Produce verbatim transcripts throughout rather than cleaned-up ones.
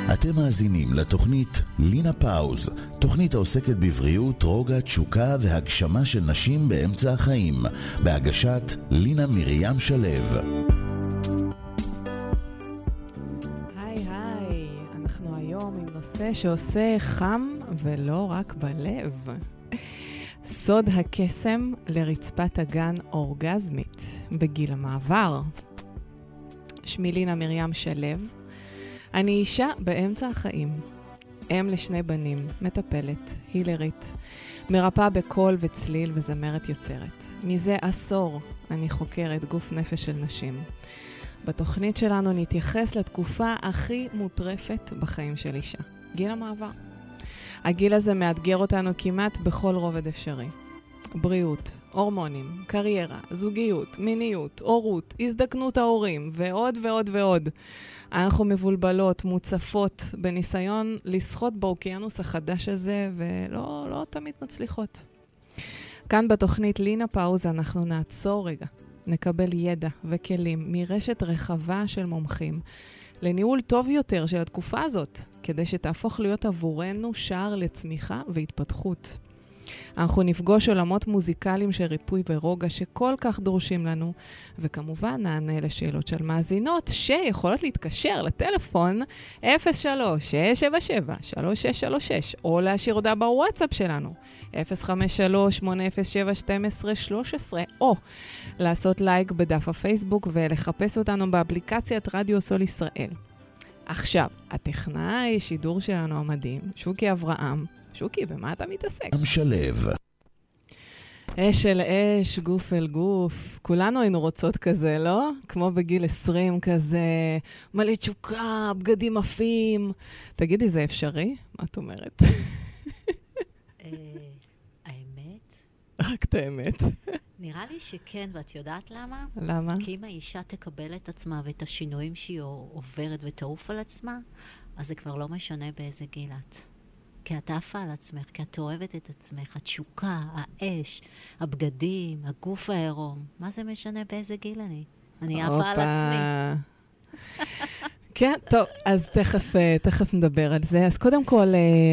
אתם מאזינים לתוכנית לינה פאוז, תוכנית העוסקת בבריאות, רוגע, תשוקה והגשמה של נשים באמצע החיים, בהגשת לינה מרים שלו. היי היי, אנחנו היום עם נושא שעושה חם ולא רק בלב. סוד הקסם לרצפת הגן אורגזמית בגיל המעבר. שמי לינה מרים שלו. אני אישה באמצע החיים, אם לשני בנים, מטפלת, הילרית, מרפאה בקול וצליל וזמרת יוצרת. מזה עשור אני חוקרת גוף נפש של נשים. בתוכנית שלנו נתייחס לתקופה הכי מוטרפת בחיים של אישה, גיל המעבר. הגיל הזה מאתגר אותנו כמעט בכל רובד אפשרי. בריאות, הורמונים, קריירה, זוגיות, מיניות, הורות, הזדקנות ההורים ועוד ועוד ועוד. אנחנו מבולבלות, מוצפות, בניסיון לשחות באוקיינוס החדש הזה, ולא לא תמיד מצליחות. כאן בתוכנית לינה פאוז אנחנו נעצור רגע, נקבל ידע וכלים מרשת רחבה של מומחים, לניהול טוב יותר של התקופה הזאת, כדי שתהפוך להיות עבורנו שער לצמיחה והתפתחות. אנחנו נפגוש עולמות מוזיקליים של ריפוי ורוגע שכל כך דורשים לנו, וכמובן נענה לשאלות של מאזינות שיכולות להתקשר לטלפון אפס שלוש שש שבע שבע שלוש שש שלוש שש, או להשאיר הודעה בוואטסאפ שלנו אפס חמש שלוש שמונה אפס שבע שתים עשרה שלוש עשרה, או לעשות לייק בדף הפייסבוק ולחפש אותנו באפליקציית רדיו סול ישראל. עכשיו, הטכנאי שידור שלנו המדהים, שוקי אברהם. שוקי, במה אתה מתעסק? משלב. אש אל אש, גוף אל גוף. כולנו היינו רוצות כזה, לא? כמו בגיל עשרים כזה, מלא תשוקה, בגדים עפים. תגידי, זה אפשרי? מה את אומרת? האמת? רק את האמת. נראה לי שכן, ואת יודעת למה? למה? כי אם האישה תקבל את עצמה ואת השינויים שהיא עוברת ותעוף על עצמה, אז זה כבר לא משנה באיזה גיל את. כי את עפה על עצמך, כי את אוהבת את עצמך, התשוקה, האש, הבגדים, הגוף העירום. מה זה משנה באיזה גיל אני? אני עפה על עצמי. כן, טוב, אז תכף, תכף נדבר על זה. אז קודם כל,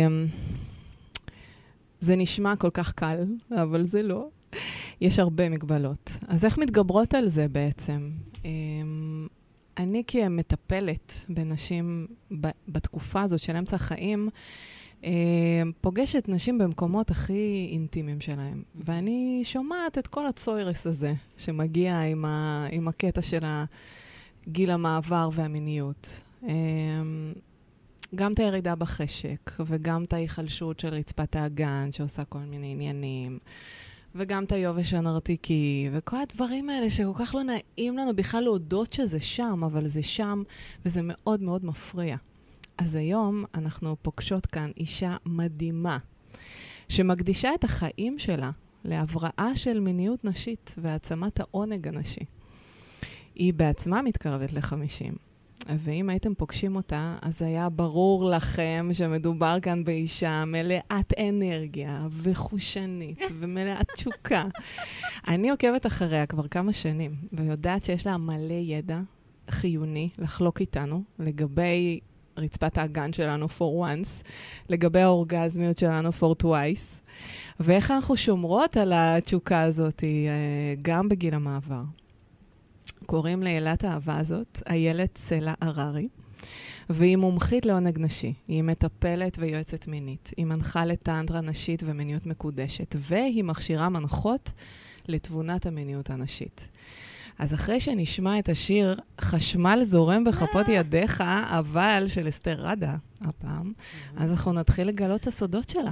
זה נשמע כל כך קל, אבל זה לא. יש הרבה מגבלות. אז איך מתגברות על זה בעצם? אני כמטפלת בנשים בתקופה הזאת של אמצע החיים, פוגשת נשים במקומות הכי אינטימיים שלהם. ואני שומעת את כל הצוירס הזה שמגיע עם, ה, עם הקטע של גיל המעבר והמיניות. גם את הירידה בחשק, וגם את ההיחלשות של רצפת האגן שעושה כל מיני עניינים, וגם את היובש הנרתיקי, וכל הדברים האלה שכל כך לא נעים לנו בכלל להודות שזה שם, אבל זה שם, וזה מאוד מאוד מפריע. אז היום אנחנו פוגשות כאן אישה מדהימה, שמקדישה את החיים שלה להבראה של מיניות נשית והעצמת העונג הנשי. היא בעצמה מתקרבת לחמישים, ואם הייתם פוגשים אותה, אז היה ברור לכם שמדובר כאן באישה מלאת אנרגיה וחושנית ומלאת תשוקה. אני עוקבת אחריה כבר כמה שנים, ויודעת שיש לה מלא ידע חיוני לחלוק איתנו לגבי רצפת האגן שלנו for once, לגבי האורגזמיות שלנו for twice, ואיך אנחנו שומרות על התשוקה הזאת גם בגיל המעבר. קוראים לילת האהבה הזאת איילת סלע הררי, והיא מומחית לעונג נשי. היא מטפלת ויועצת מינית. היא מנחה לטנטרה נשית ומיניות מקודשת, והיא מכשירה מנחות לתבונת המיניות הנשית. אז אחרי שנשמע את השיר חשמל זורם בכפות ידיך, אבל של אסתר רדה הפעם, אז אנחנו נתחיל לגלות את הסודות שלה.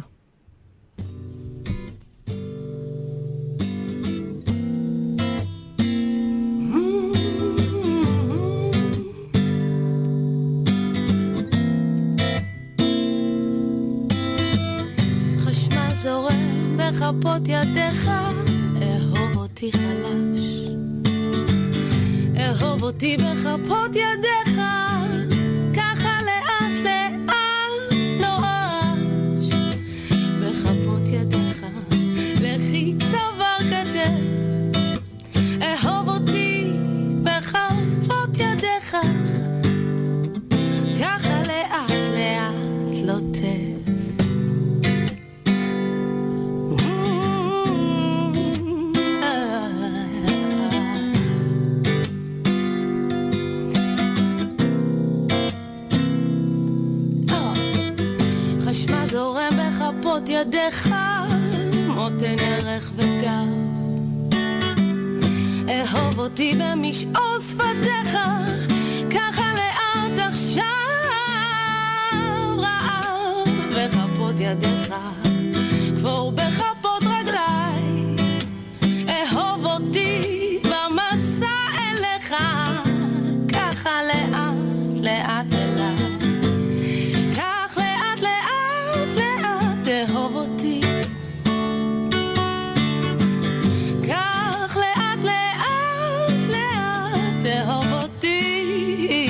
חשמל זורם בכפות ידיך, אהוב אותי חלש, אהוב אותי בכפות ידיך, ככה לאט לאט נואש, בכפות ידיך, לכי צוואר כתף, אהוב אותי בכפות ידיך, ככה לאט לאט בכפות ידיך מותן ירך וגב אהוב אותי במשעול שפתיך ככה לאט עכשיו רעב בכפות ידיך כפור בכפות רגליי אהוב אותי במסע אליך ככה לאט לאט אליי כך לאט לאט לאט אהוב אותי כך לאט לאט לאט אהוב אותי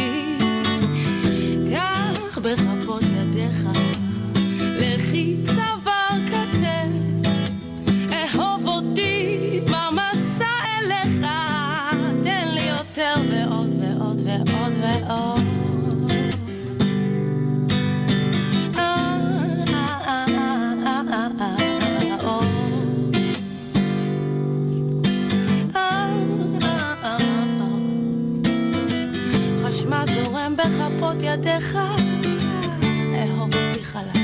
כך בכפות ידיך לכי צוואר כתף אהוב אותי במסע אליך תן לי יותר ועוד ועוד ועוד ועוד חשמל זורם בכפות ידיך אהוב אותי חלש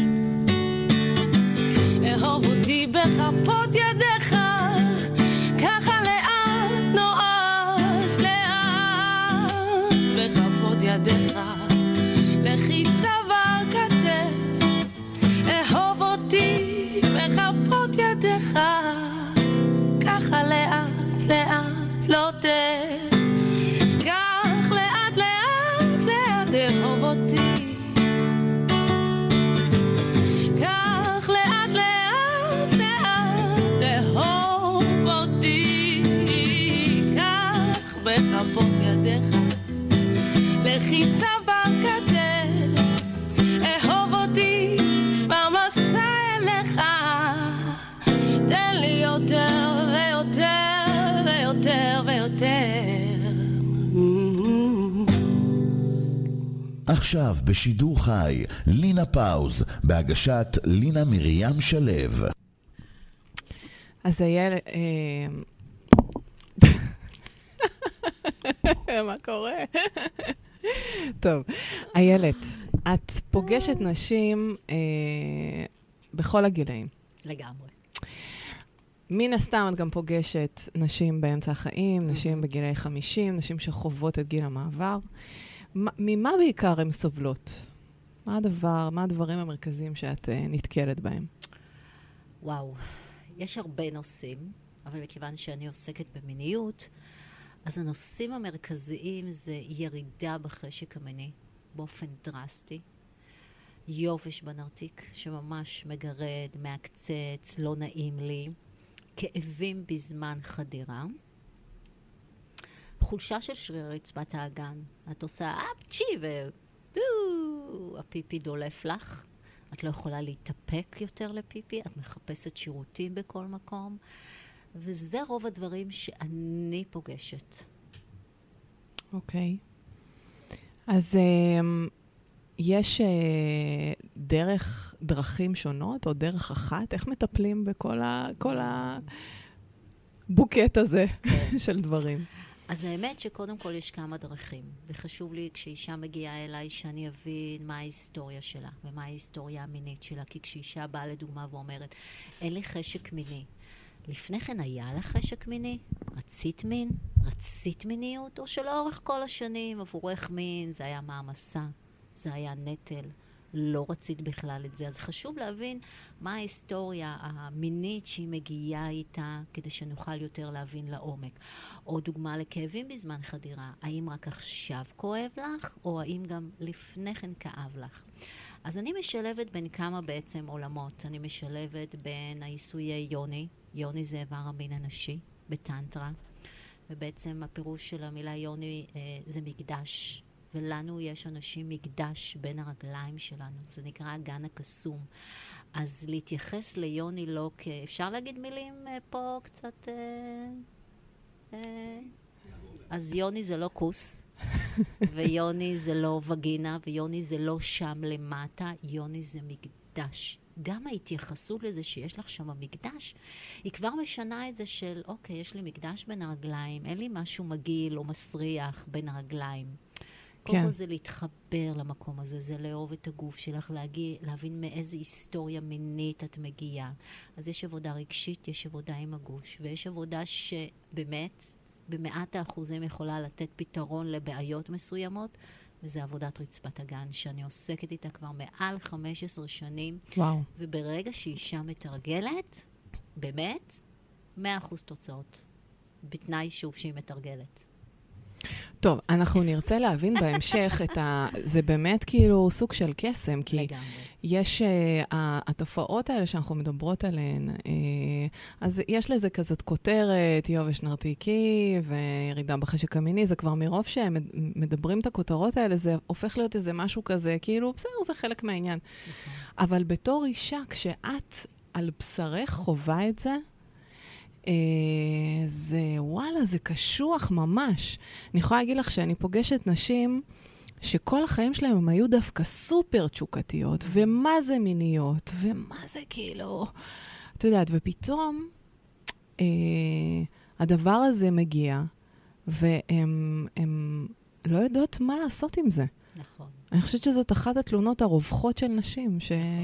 אהוב אותי בכפות ידיך ככה לאט נואש לאט בכפות ידיך לכי צוואר כתף אהוב אותי בכפות ידיך ככה לאט לאט לא תר כך לאט לאט לאט אהוב אותי כך לאט לאט לאט אהוב אותי כך בכפות ידיך לכי צוואר כתף אהוב אותי במסע אליך תן לי יותר ויותר ויותר ויותר עכשיו בשידור חי, לינה פאוז, בהגשת לינה מרים שלו. אז הילד... מה קורה? טוב, איילת, את פוגשת נשים אה, בכל הגילאים. לגמרי. מן הסתם את גם פוגשת נשים באמצע החיים, נשים בגילי חמישים, נשים שחוות את גיל המעבר. ממה בעיקר הן סובלות? מה הדבר, מה הדברים המרכזיים שאת uh, נתקלת בהם? וואו, יש הרבה נושאים, אבל מכיוון שאני עוסקת במיניות, אז הנושאים המרכזיים זה ירידה בחשק המיני, באופן דרסטי. יובש בנרתיק, שממש מגרד, מעקצץ, לא נעים לי. כאבים בזמן חדירה. חולשה של שריר רצפת האגן. את עושה אפצ'י והפיפי דולף לך. את לא יכולה להתאפק יותר לפיפי. את מחפשת שירותים בכל מקום. וזה רוב הדברים שאני פוגשת. אוקיי. אז um, יש uh, דרך, דרכים שונות או דרך אחת? איך מטפלים בכל ה, כל הבוקט הזה של דברים? אז האמת שקודם כל יש כמה דרכים, וחשוב לי כשאישה מגיעה אליי שאני אבין מה ההיסטוריה שלה, ומה ההיסטוריה המינית שלה, כי כשאישה באה לדוגמה ואומרת, אין לי חשק מיני, לפני כן היה לך חשק מיני? רצית מין? רצית מיניות? או שלאורך כל השנים עבורך מין, זה היה מעמסה, זה היה נטל, לא רצית בכלל את זה. אז חשוב להבין מה ההיסטוריה המינית שהיא מגיעה איתה, כדי שנוכל יותר להבין לעומק. או דוגמה לכאבים בזמן חדירה, האם רק עכשיו כואב לך, או האם גם לפני כן כאב לך? אז אני משלבת בין כמה בעצם עולמות. אני משלבת בין העיסויי יוני, יוני זה איבר המין הנשי, בטנטרה, ובעצם הפירוש של המילה יוני אה, זה מקדש. ולנו יש אנשים מקדש בין הרגליים שלנו. זה נקרא הגן הקסום. אז להתייחס ליוני לא כ... אפשר להגיד מילים אה, פה קצת... אה, אה, אז יוני זה לא כוס, ויוני זה לא וגינה, ויוני זה לא שם למטה, יוני זה מקדש. גם ההתייחסות לזה שיש לך שם מקדש, היא כבר משנה את זה של, אוקיי, יש לי מקדש בין הרגליים, אין לי משהו מגעיל או מסריח בין הרגליים. קודם כל זה להתחבר למקום הזה, זה לאהוב את הגוף שלך, להגיע, להבין מאיזה היסטוריה מינית את מגיעה. אז יש עבודה רגשית, יש עבודה עם הגוש, ויש עבודה שבאמת, במאת האחוזים יכולה לתת פתרון לבעיות מסוימות, וזה עבודת רצפת הגן, שאני עוסקת איתה כבר מעל חמש עשרה שנים. וואו. וברגע שאישה מתרגלת, באמת, מאה אחוז תוצאות. בתנאי שוב שהיא מתרגלת. טוב, אנחנו נרצה להבין בהמשך את ה... זה באמת כאילו סוג של קסם, כי לגמרי. יש uh, התופעות האלה שאנחנו מדברות עליהן, uh, אז יש לזה כזאת כותרת, יובש נרתיקי וירידה בחשק המיני, זה כבר מרוב שהם מדברים את הכותרות האלה, זה הופך להיות איזה משהו כזה, כאילו, בסדר, זה חלק מהעניין. נכון. אבל בתור אישה, כשאת על בשרך חובה את זה, Uh, זה, וואלה, זה קשוח ממש. אני יכולה להגיד לך שאני פוגשת נשים שכל החיים שלהם הם היו דווקא סופר תשוקתיות, ומה זה מיניות, ומה זה כאילו, את יודעת, ופתאום uh, הדבר הזה מגיע, והם הם לא יודעות מה לעשות עם זה. נכון. אני חושבת שזאת אחת התלונות הרווחות של נשים,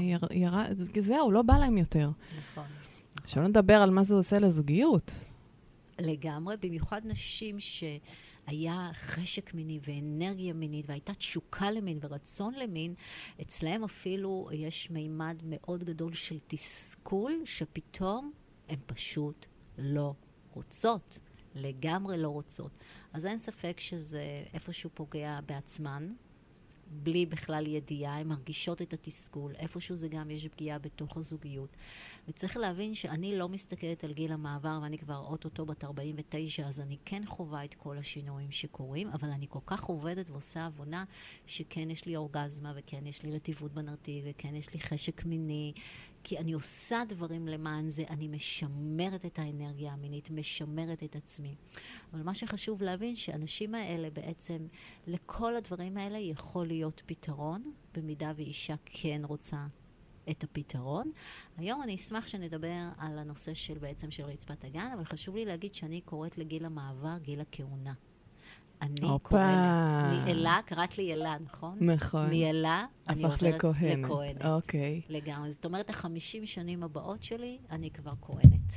שזהו, לא בא להם יותר. נכון. שלא נדבר על מה זה עושה לזוגיות. לגמרי, במיוחד נשים שהיה חשק מיני ואנרגיה מינית, והייתה תשוקה למין ורצון למין, אצלהם אפילו יש מימד מאוד גדול של תסכול, שפתאום הן פשוט לא רוצות. לגמרי לא רוצות. אז אין ספק שזה איפשהו פוגע בעצמן, בלי בכלל ידיעה, הן מרגישות את התסכול, איפשהו זה גם יש פגיעה בתוך הזוגיות. וצריך להבין שאני לא מסתכלת על גיל המעבר, ואני כבר אוטוטו בת ארבעים ותשע, אז אני כן חווה את כל השינויים שקורים, אבל אני כל כך עובדת ועושה עבודה, שכן יש לי אורגזמה, וכן יש לי רטיבות בנרתיק, וכן יש לי חשק מיני, כי אני עושה דברים למען זה, אני משמרת את האנרגיה המינית, משמרת את עצמי. אבל מה שחשוב להבין, שאנשים האלה בעצם, לכל הדברים האלה יכול להיות פתרון, במידה ואישה כן רוצה את הפתרון. היום אני אשמח שנדבר על הנושא של בעצם של רצפת הגן, אבל חשוב לי להגיד שאני קוראת לגיל המעבר, גיל הכהונה. אני אופה. קוראת מאלה, קראת לי אלה, נכון? נכון. מאלה, אני הפך עוברת לכהנת. לכהנת. אוקיי. לגמרי. זאת אומרת, החמישים שנים הבאות שלי, אני כבר כהנת.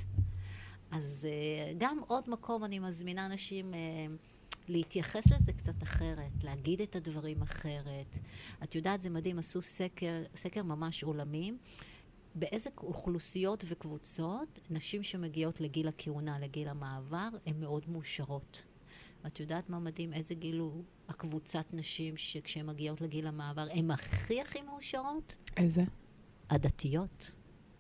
אז uh, גם עוד מקום אני מזמינה אנשים uh, להתייחס לזה קצת אחרת, להגיד את הדברים אחרת. את יודעת, זה מדהים, עשו סקר, סקר ממש עולמי, באיזה אוכלוסיות וקבוצות, נשים שמגיעות לגיל הכהונה, לגיל המעבר, הן מאוד מאושרות. את יודעת מה מדהים? איזה גיל הוא הקבוצת נשים שכשהן מגיעות לגיל המעבר, הן הכי הכי מאושרות? איזה? הדתיות.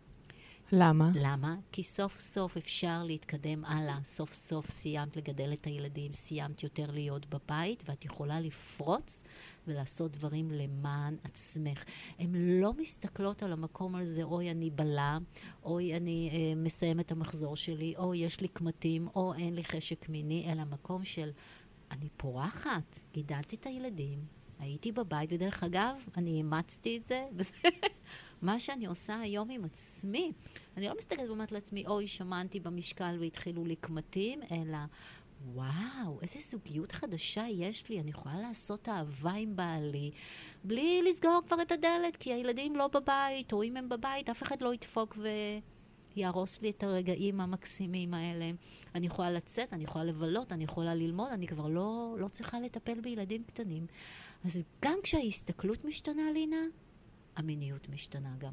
למה? למה? כי סוף סוף אפשר להתקדם הלאה. סוף סוף סיימת לגדל את הילדים, סיימת יותר להיות בבית, ואת יכולה לפרוץ ולעשות דברים למען עצמך. הן לא מסתכלות על המקום הזה, אוי אני בלה, אוי אני אה, מסיים את המחזור שלי, או יש לי קמטים, או אין לי חשק מיני, אלא מקום של אני פורחת, גידלתי את הילדים, הייתי בבית, ודרך אגב, אני אימצתי את זה, וזה מה שאני עושה היום עם עצמי. אני לא מסתכלת ואומרת לעצמי, אוי, שמנתי במשקל והתחילו לי קמטים, אלא, וואו, איזה זוגיות חדשה יש לי, אני יכולה לעשות אהבה עם בעלי, בלי לסגור כבר את הדלת, כי הילדים לא בבית, או אם הם בבית, אף אחד לא ידפוק ויהרוס לי את הרגעים המקסימים האלה. אני יכולה לצאת, אני יכולה לבלות, אני יכולה ללמוד, אני כבר לא, לא צריכה לטפל בילדים קטנים. אז גם כשההסתכלות משתנה, לינה, המיניות משתנה גם.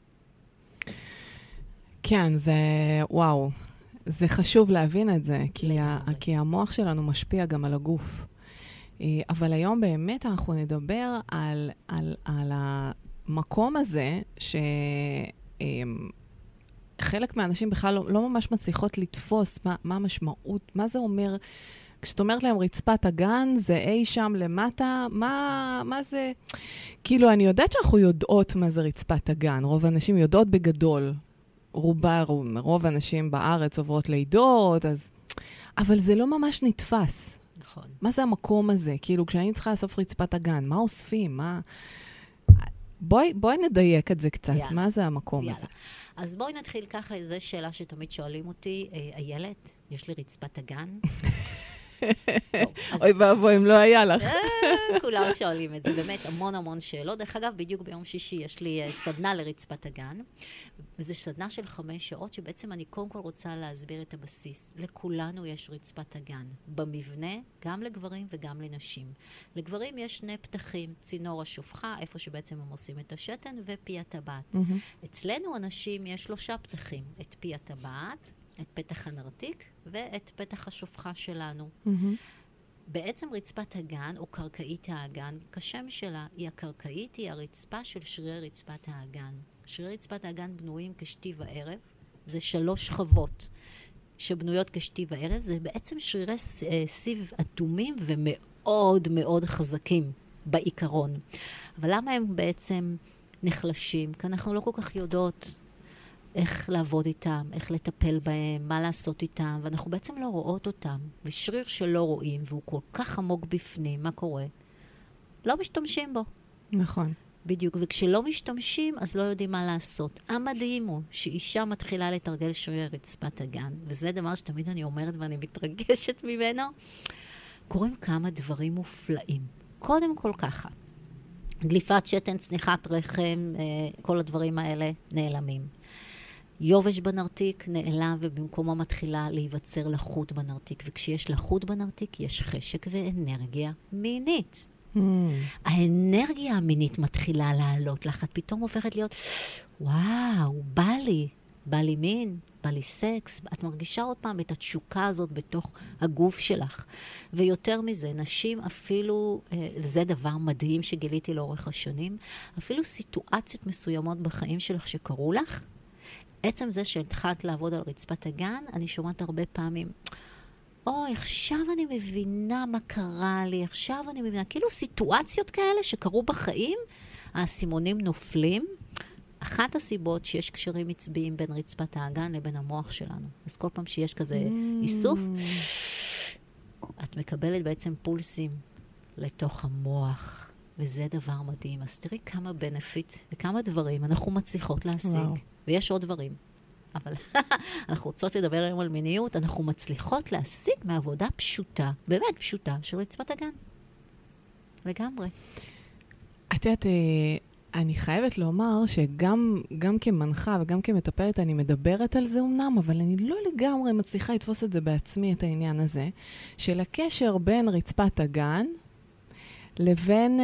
כן, זה, וואו, זה חשוב להבין את זה, כי, ה, כי המוח שלנו משפיע גם על הגוף. אבל היום באמת אנחנו נדבר על, על, על המקום הזה, שחלק מהאנשים בכלל לא, לא ממש מצליחות לתפוס מה, מה המשמעות, מה זה אומר, כשאת אומרת להם רצפת הגן, זה אי שם למטה, מה, מה זה? כאילו, אני יודעת שאנחנו יודעות מה זה רצפת הגן. רוב האנשים יודעות בגדול. רובה, רוב, רוב האנשים בארץ עוברות לידות, אז... אבל זה לא ממש נתפס. נכון. מה זה המקום הזה? כאילו, כשאני צריכה לאסוף רצפת הגן, מה אוספים? מה... בואי, בואי נדייק את זה קצת. יאללה. מה זה המקום יאללה. הזה? אז בואי נתחיל ככה, זו שאלה שתמיד שואלים אותי, איילת, יש לי רצפת הגן? אוי ואבוי, אם לא היה לך. כולם שואלים את זה, באמת המון המון שאלות. דרך אגב, בדיוק ביום שישי יש לי סדנה לרצפת הגן, וזו סדנה של חמש שעות, שבעצם אני קודם כל רוצה להסביר את הבסיס. לכולנו יש רצפת הגן, במבנה, גם לגברים וגם לנשים. לגברים יש שני פתחים, צינור השופחה, איפה שבעצם הם עושים את השתן, ופי הטבעת. אצלנו אנשים יש שלושה פתחים, את פי הטבעת, את פתח הנרתיק ואת פתח השופחה שלנו. בעצם רצפת הגן, או קרקעית האגן, כשם שלה, היא הקרקעית, היא הרצפה של שרירי רצפת האגן. שרירי רצפת האגן בנויים כשתי וערב, זה שלוש שכבות שבנויות כשתי וערב, זה בעצם שרירי סיב אטומים ומאוד מאוד חזקים בעיקרון. אבל למה הם בעצם נחלשים? כי אנחנו לא כל כך יודעות איך לעבוד איתם, איך לטפל בהם, מה לעשות איתם, ואנחנו בעצם לא רואות אותם. ושריר שלא רואים, והוא כל כך עמוק בפנים, מה קורה? לא משתמשים בו. נכון. בדיוק, וכשלא משתמשים, אז לא יודעים מה לעשות. המדהים הוא שאישה מתחילה לתרגל שריר רצפת הגן, וזה דבר שתמיד אני אומרת ואני מתרגשת ממנו, קוראים כמה דברים מופלאים. קודם כל ככה, דליפת שתן, צניחת רחם, כל הדברים האלה נעלמים. יובש בנרתיק נעלם ובמקומו מתחילה להיווצר לחות בנרתיק. וכשיש לחות בנרתיק יש חשק ואנרגיה מינית. Mm. האנרגיה המינית מתחילה לעלות לך. את פתאום הופכת להיות, וואו, בא לי, בא לי מין, בא לי סקס. את מרגישה עוד פעם את התשוקה הזאת בתוך הגוף שלך. ויותר מזה, נשים אפילו, זה דבר מדהים שגיליתי לאורך השנים, אפילו סיטואציות מסוימות בחיים שלך שקרו לך, עצם זה שהתחלת לעבוד על רצפת הגן, אני שומעת הרבה פעמים, אוי, עכשיו אני מבינה מה קרה לי, עכשיו אני מבינה, כאילו סיטואציות כאלה שקרו בחיים, הסימונים נופלים. אחת הסיבות שיש קשרים עצביים בין רצפת האגן לבין המוח שלנו. אז כל פעם שיש כזה איסוף, את מקבלת בעצם פולסים לתוך המוח, וזה דבר מדהים. אז תראי כמה בנפיט וכמה דברים אנחנו מצליחות להשיג. וואו. ויש עוד דברים. אבל אנחנו רוצות לדבר היום על מיניות, אנחנו מצליחות להשיג מעבודה פשוטה, באמת פשוטה, של רצפת הגן. לגמרי. את יודעת, אני חייבת לומר שגם גם כמנחה וגם כמטפלת אני מדברת על זה אומנם, אבל אני לא לגמרי מצליחה לתפוס את זה בעצמי, את העניין הזה, של הקשר בין רצפת הגן לבין,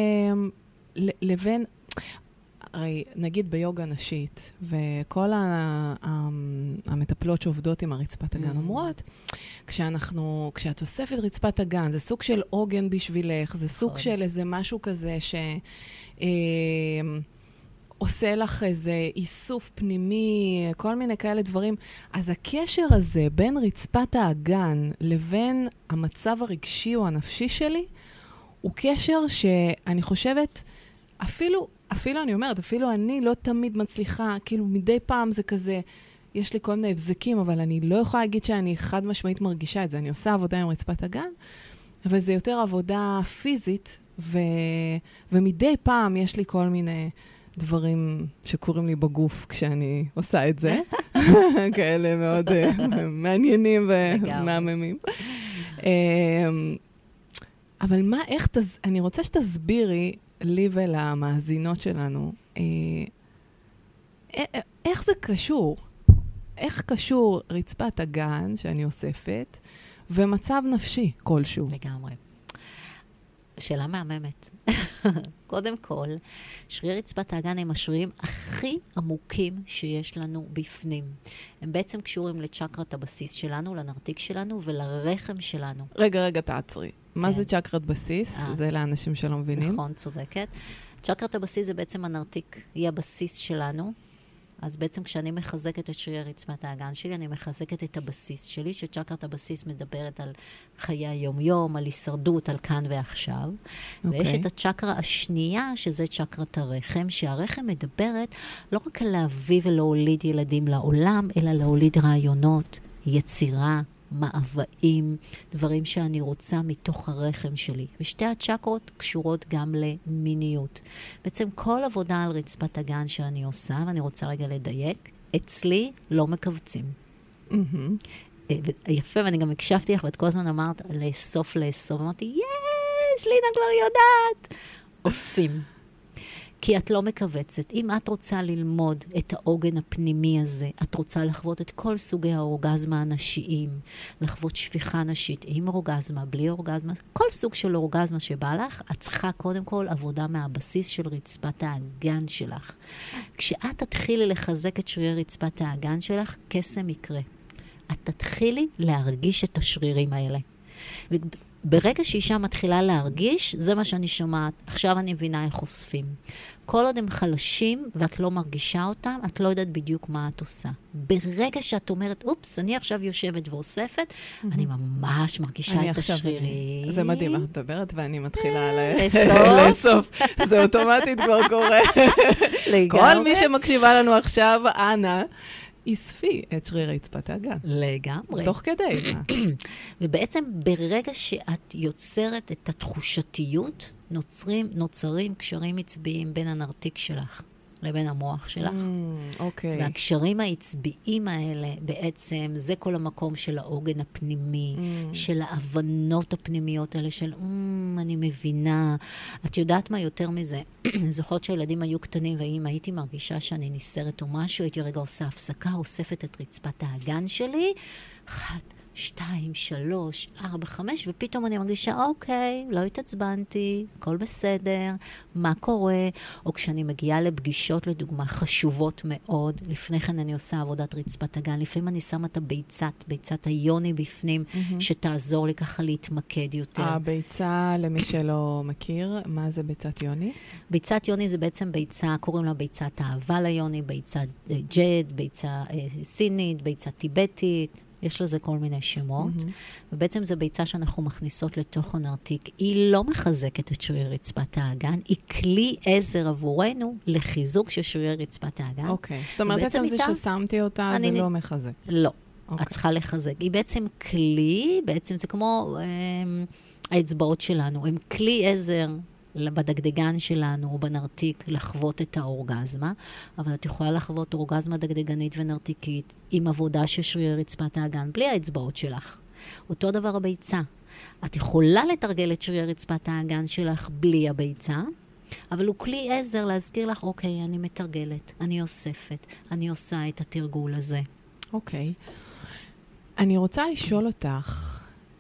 לבין, הרי נגיד ביוגה נשית, וכל ה, המטפלות שעובדות עם הרצפת הגן אומרות, כשאנחנו, כשאת אוספת רצפת הגן, זה סוג של עוגן בשבילך, זה סוג של איזה משהו כזה ש... עושה לך איזה איסוף פנימי, כל מיני כאלה דברים. אז הקשר הזה בין רצפת האגן לבין המצב הרגשי או הנפשי שלי, הוא קשר שאני חושבת, אפילו, אפילו אני אומרת, אפילו אני לא תמיד מצליחה, כאילו מדי פעם זה כזה, יש לי כל מיני הבזקים, אבל אני לא יכולה להגיד שאני חד משמעית מרגישה את זה. אני עושה עבודה עם רצפת הגן, אבל זה יותר עבודה פיזית, ו... ומדי פעם יש לי כל מיני דברים שקורים לי בגוף כשאני עושה את זה. כאלה מאוד מעניינים ומהממים. אבל מה, איך, תז... אני רוצה שתסבירי לי ולמאזינות שלנו, איך זה קשור? איך קשור רצפת הגן שאני אוספת ומצב נפשי כלשהו? לגמרי. שאלה מהממת. קודם כל, שרירי רצפת האגן הם השרירים הכי עמוקים שיש לנו בפנים. הם בעצם קשורים לצ'קרת הבסיס שלנו, לנרתיק שלנו ולרחם שלנו. רגע, רגע, תעצרי. מה זה צ'קרת בסיס? זה לאנשים שלא מבינים. נכון, צודקת. צ'קרת הבסיס זה בעצם הנרתיק, היא הבסיס שלנו. אז בעצם כשאני מחזקת את שרירי רצפת האגן שלי, אני מחזקת את הבסיס שלי, שצ'קרת הבסיס מדברת על חיי היום-יום, על הישרדות, על כאן ועכשיו. Okay. ויש את הצ'קרה השנייה, שזה צ'קרת הרחם, שהרחם מדברת לא רק על להביא ולהוליד ילדים לעולם, אלא להוליד רעיונות, יצירה, מאוויים, דברים שאני רוצה מתוך הרחם שלי. ושתי הצ'קרות קשורות גם למיניות. בעצם כל עבודה על רצפת הגן שאני עושה, ואני רוצה רגע לדייק, אצלי לא מקבצים. Mm-hmm. יפה, ואני גם הקשבתי לך, ואת כל הזמן אמרת, לאסוף, לאסוף. אמרתי, יש, לינה כבר יודעת. אוספים. כי את לא מקבצת. אם את רוצה ללמוד את העוגן הפנימי הזה, את רוצה לחוות את כל סוגי האורגזמה הנשיים, לחוות שפיכה נשית עם אורגזמה, בלי אורגזמה, כל סוג של אורגזמה שבא לך, את צריכה קודם כל עבודה מהבסיס של רצפת האגן שלך. כשאת תתחילי לחזק את שריר רצפת האגן שלך, קסם יקרה. את תתחילי להרגיש את השרירים האלה. ברגע שאישה מתחילה להרגיש, זה מה שאני שומעת. עכשיו אני מבינה איך אוספים. כל עוד הם חלשים ואת לא מרגישה אותם, את לא יודעת בדיוק מה את עושה. ברגע שאת אומרת, אופס, אני עכשיו יושבת ואוספת, אני ממש מרגישה את השרירים. זה מדהים, את מדברת ואני מתחילה לאסוף. זה אוטומטית כבר קורה. כל מי שמקשיבה לנו עכשיו, אנה, אספי את שריר רצפת האגן. לגמרי. תוך כדי. ובעצם ברגע שאת יוצרת את התחושתיות, נוצרים, נוצרים קשרים עצביים בין הנרתיק שלך לבין המוח שלך. אוקיי. והקשרים העצביים האלה, בעצם, זה כל המקום של העוגן הפנימי, של ההבנות הפנימיות האלה, של, אני מבינה. את יודעת מה יותר מזה? זוכרות שהילדים היו קטנים, ואם הייתי מרגישה שאני נסערת או משהו, הייתי רגע עושה הפסקה, אוספת את רצפת האגן שלי, אחת, שתיים, שלוש, ארבע, חמש, ופתאום אני מרגישה, אוקיי, לא התעצבנתי, הכל בסדר, מה קורה? או כשאני מגיעה לפגישות, לדוגמה, חשובות מאוד, לפני כן אני עושה עבודת רצפת אגן, לפעמים אני שמה את הביצת, ביצת היוני בפנים, mm-hmm. שתעזור לי ככה להתמקד יותר. הביצה, למי שלא מכיר, מה זה ביצת יוני? ביצת יוני זה בעצם ביצה, קוראים לה ביצת אהבה ליוני, ביצת ג'ד, ביצה אה, סינית, ביצה טיבטית, יש לזה כל מיני שמות, mm-hmm. ובעצם זו ביצה שאנחנו מכניסות לתוך הנרתיק. היא לא מחזקת את שריר רצפת האגן, היא כלי עזר עבורנו לחיזוק של שריר רצפת האגן. אוקיי. Okay. זאת אומרת, בעצם זה ששמתי אותה, זה נ... לא מחזק. לא. Okay. את צריכה לחזק. היא בעצם כלי, בעצם זה כמו אה, האצבעות שלנו, הם כלי עזר בדגדגן שלנו או בנרתיק לחוות את האורגזמה, אבל את יכולה לחוות אורגזמה דגדגנית ונרתיקית עם עבודה של שריר רצפת האגן, בלי האצבעות שלך. אותו דבר הביצה. את יכולה לתרגל את שריר רצפת האגן שלך בלי הביצה, אבל הוא כלי עזר להזכיר לך, אוקיי, אני מתרגלת, אני אוספת, אני עושה את התרגול הזה. אוקיי. אני רוצה לשאול אותך,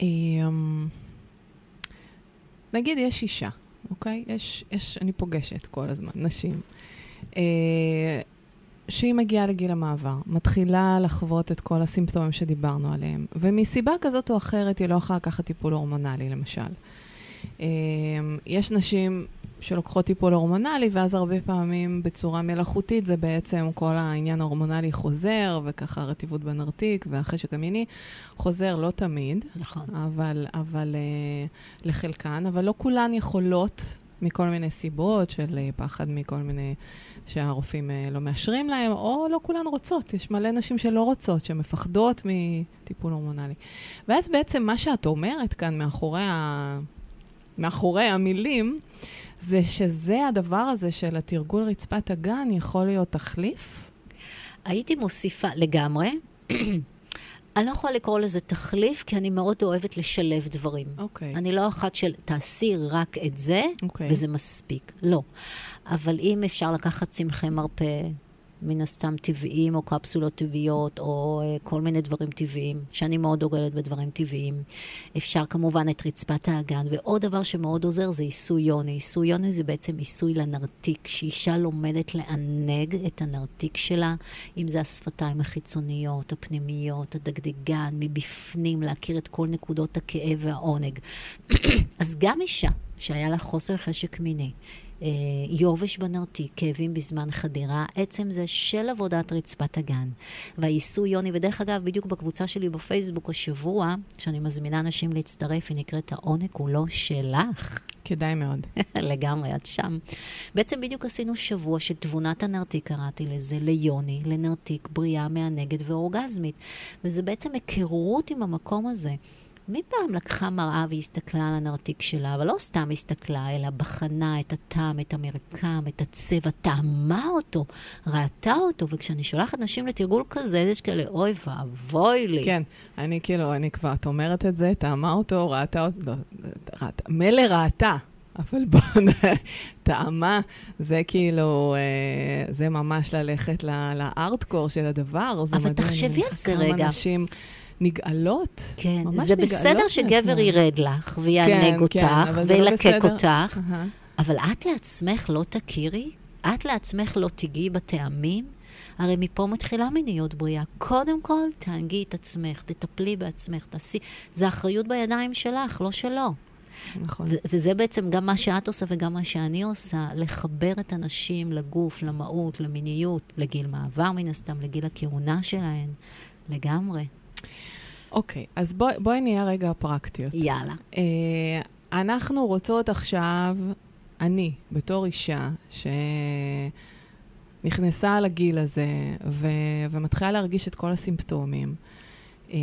נגיד יש אישה, אוקיי? יש, יש, אני פוגשת כל הזמן, נשים. אה, שהיא מגיעה לגיל המעבר, מתחילה לחוות את כל הסימפטומים שדיברנו עליהם, ומסיבה כזאת או אחרת היא לא יכולה לקחת טיפול הורמונלי, למשל. אה, יש נשים שלוקחות טיפול הורמונלי, ואז הרבה פעמים בצורה מלאכותית, זה בעצם כל העניין ההורמונלי חוזר, וככה הרטיבות בנרתיק, והחשק המיני חוזר לא תמיד, נכון. אבל, אבל uh, לחלקן, אבל לא כולן יכולות, מכל מיני סיבות של uh, פחד מכל מיני שהרופאים uh, לא מאשרים להם, או לא כולן רוצות. יש מלא נשים שלא רוצות, שמפחדות מטיפול הורמונלי. ואז בעצם מה שאת אומרת כאן מאחורי, ה... מאחורי המילים, זה שזה הדבר הזה של התרגול רצפת אגן יכול להיות תחליף? הייתי מוסיפה לגמרי. אני לא יכולה לקרוא לזה תחליף, כי אני מאוד אוהבת לשלב דברים. אוקיי. אני לא אחת של תעשי רק את זה, אוקיי. וזה מספיק. לא. אבל אם אפשר לקחת צמחי מרפא, מן הסתם טבעיים או קפסולות טבעיות או uh, כל מיני דברים טבעיים, שאני מאוד דוגלת בדברים טבעיים. אפשר כמובן את רצפת האגן, ועוד דבר שמאוד עוזר זה עיסוי יוני. עיסוי יוני זה בעצם עיסוי לנרתיק, שאישה לומדת לענג את הנרתיק שלה, אם זה השפתיים החיצוניות, הפנימיות, הדגדגן, מבפנים, להכיר את כל נקודות הכאב והעונג. אז גם אישה שהיה לה חוסר חשק מיני, יובש בנרתיק, כאבים בזמן חדירה, עצם זה של עבודת רצפת אגן. והעיסוי יוני, ודרך אגב, בדיוק בקבוצה שלי בפייסבוק השבוע, שאני מזמינה אנשים להצטרף, היא נקראת העונג כולו שלך. כדאי מאוד. לגמרי, עד שם. בעצם בדיוק עשינו שבוע של תבונת הנרתיק, קראתי לזה, ליוני, לנרתיק, בריאה, מענגת ואורגזמית. וזה בעצם היכרות עם המקום הזה. מי פעם לקחה מראה והסתכלה על הנרתיק שלה, אבל לא סתם הסתכלה, אלא בחנה את הטעם, את המרקם, את הצבע, טעמה אותו, ראתה אותו, וכשאני שולחת נשים לתרגול כזה, יש כאלה, אוי ואבוי לי. כן, אני כאילו, אני כבר, את אומרת את זה, טעמה אותו, ראתה אותו, לא, ראתה, מלא ראתה, אבל בוא, טעמה, זה כאילו, אה, זה ממש ללכת לארטקור של הדבר, זה אבל מדהים. תחשבי על זה רגע. נשים נגעלות. כן, ממש זה נגעלות בסדר שגבר מעצמם. ירד לך ויענג כן, אותך כן, אבל זה לא וילקק בסדר. אותך, אהה. אבל את לעצמך לא תכירי, את לעצמך לא תגיעי בטעמים, הרי מפה מתחילה מיניות בריאה. קודם כל, תענגי את עצמך, תטפלי בעצמך, תעשי. זה אחריות בידיים שלך, לא שלו. נכון. ו- וזה בעצם גם מה שאת עושה וגם מה שאני עושה, לחבר את הנשים לגוף, למהות, למיניות, לגיל מעבר מן הסתם, לגיל הכהונה שלהן, לגמרי. אוקיי, אז בוא, בואי נהיה רגע פרקטיות. יאללה. אה, אנחנו רוצות עכשיו, אני, בתור אישה, שנכנסה לגיל הזה, ו- ומתחילה להרגיש את כל הסימפטומים, אה,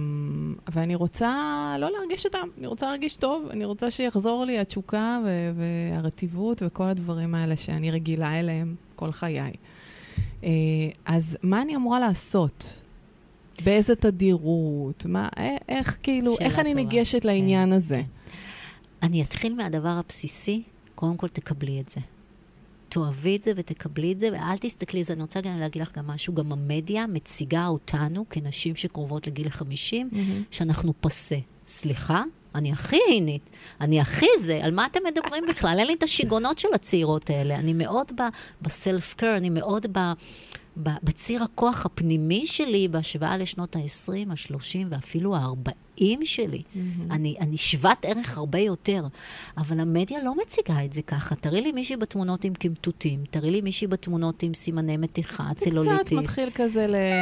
ואני רוצה לא להרגיש אותם, אני רוצה להרגיש טוב, אני רוצה שיחזור לי התשוקה ו- והרטיבות וכל הדברים האלה שאני רגילה אליהם כל חיי. אה, אז מה אני אמורה לעשות? באיזה תדירות? מה, איך, כאילו, איך אני טובה. ניגשת לעניין כן, הזה? כן. אני אתחיל מהדבר הבסיסי, קודם כל תקבלי את זה. תאהבי את זה ותקבלי את זה, ואל תסתכלי את זה. אני רוצה גם להגיד לך גם משהו, גם המדיה מציגה אותנו כנשים שקרובות לגיל חמישים, Mm-hmm. שאנחנו פסה. סליחה? אני הכי עינית, אני הכי זה, על מה אתם מדברים בכלל? אין לי את השיגונות של הצעירות האלה. אני מאוד בסלף-קר, אני מאוד ב... בציר הכוח הפנימי שלי, בהשוואה לשנות ה-עשרים, ה-שלושים ואפילו ה-ארבעים שלי. Mm-hmm. אני, אני שוות ערך הרבה יותר. אבל המדיה לא מציגה את זה ככה. תראי לי מישהי בתמונות עם קמטוטים, תראי לי מישהי בתמונות עם סימני מתיחה, צילוליטיס. זה קצת מתחיל כזה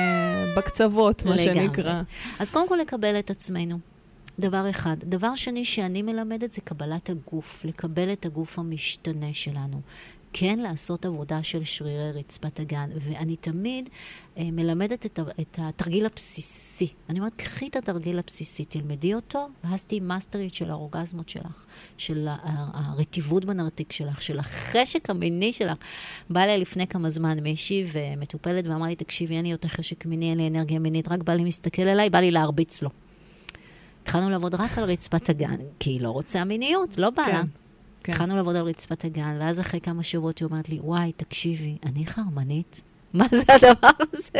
בקצוות, מה שנקרא. אז קודם כל לקבל את עצמנו. דבר אחד. דבר שני שאני מלמדת זה קבלת הגוף, לקבל את הגוף המשתנה שלנו. כן לעשות עבודה של שרירי רצפת הגן, ואני תמיד אה, מלמדת את, את התרגיל הבסיסי. אני אומרת, קחי את התרגיל הבסיסי, תלמדי אותו, ואז תהי מאסטרית של האורגזמות שלך, של הרטיבות בנרתיק שלך, של החשק המיני שלך. בא לי לפני כמה זמן מישהי ומטופלת ואמרה לי, תקשיבי, אין לי יותר חשק מיני, אין לי אנרגיה מינית, רק בא לי מסתכל אליי, בא לי להרביץ לו. התחלנו לעבוד רק על רצפת הגן, כי היא לא רוצה מיניות, לא בא לה. כן. התחלנו לעבוד על רצפת הגן, ואז אחרי כמה שבועות היא אומרת לי, וואי, תקשיבי, אני חרמנית? מה זה הדבר הזה?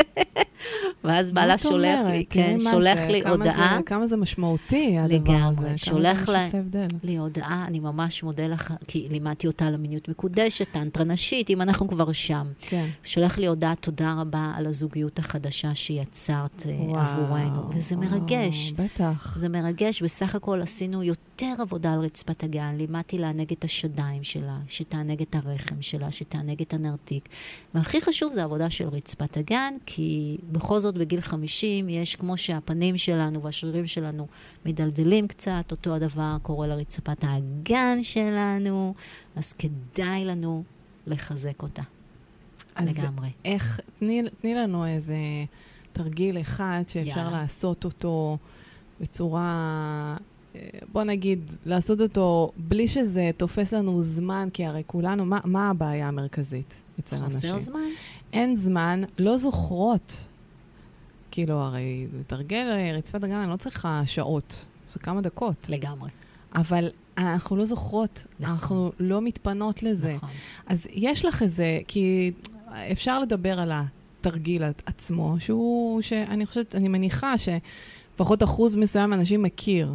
ואז בעלה שולח לי, כן, שולח לי הודעה. כמה זה משמעותי, הדבר הזה. שולח לי הודעה, אני ממש מודה לך, כי לימדתי אותה למיניות מקודשת, טנטרה נשית, אם אנחנו כבר שם. שולח לי הודעה, תודה רבה על הזוגיות החדשה שיצרת עבורנו. וזה מרגש. בטח. זה מרגש, בסך הכל עשינו יותר עבודה על רצפת הגן, לימדתי לענג את השדיים שלה, שתענג את הרחם שלה, שתענג את הנרתיק. והכי חשוב זה עבודה של רצפת הגן, כי בכל זאת בגיל חמישים יש כמו שהפנים שלנו והשרירים שלנו מדלדלים קצת, אותו הדבר קורה לרצפת הגן שלנו, אז כדאי לנו לחזק אותה. אז לגמרי. איך, תני, תני לנו איזה תרגיל אחד שאפשר יאללה. לעשות אותו בצורה, בוא נגיד, לעשות אותו בלי שזה תופס לנו זמן, כי הרי כולנו, מה, מה הבעיה המרכזית אצל אנשים? חוסר זמן. אין זמן, לא זוכרות. כאילו, הרי לתרגל רצפת הגן, אני לא צריכה שעות, זה כמה דקות. לגמרי. אבל אנחנו לא זוכרות, נכון. אנחנו לא מתפנות לזה. נכון. אז יש לך איזה, כי אפשר לדבר על התרגיל עצמו, שהוא, שאני חושבת, אני מניחה שפחות אחוז מסוים אנשים מכיר.